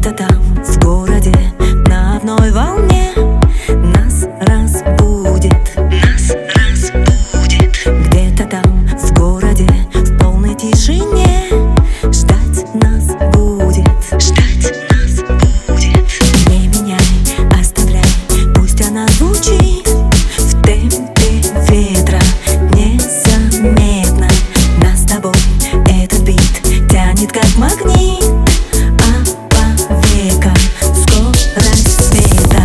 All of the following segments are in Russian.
Где-то там, в городе, на одной волне нас разбудит. Где-то там, в городе, в полной тишине ждать нас будет. Не меняй, оставляй, пусть она звучит в темпе ветра незаметно. Нас с тобой этот бит тянет как магнит, а по векам скорость света.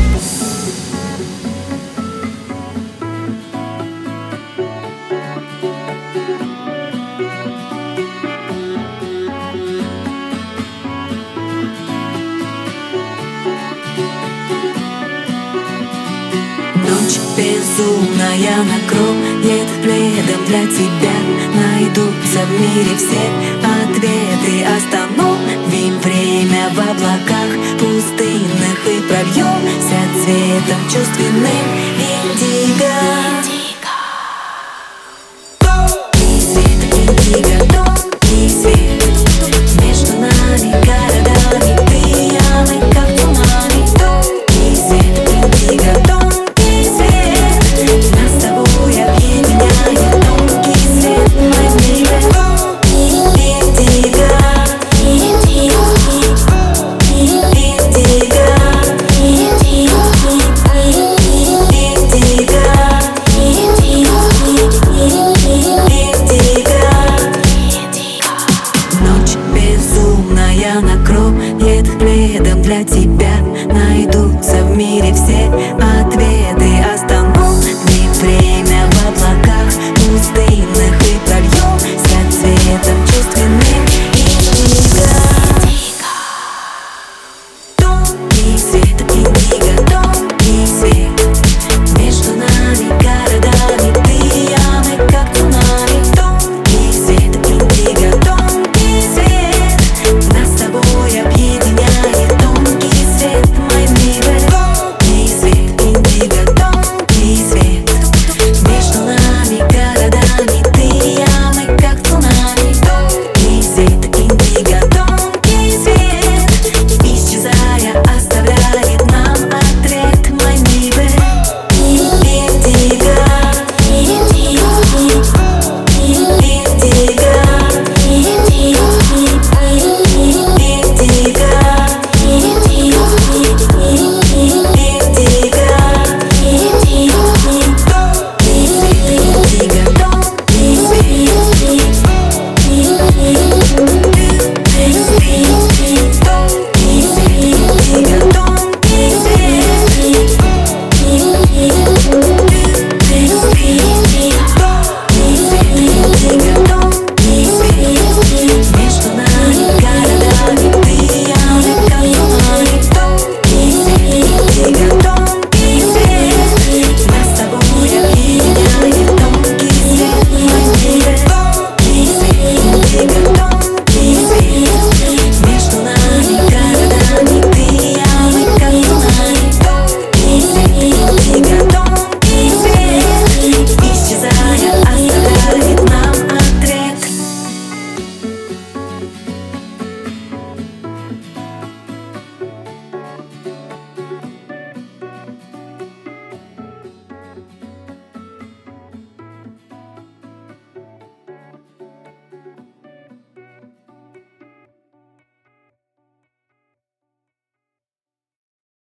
Ночь безумная накроет пледом для тебя. Найдутся в мире все ответы. Остановим время в облаках пустынных и прольемся цветом чувственным.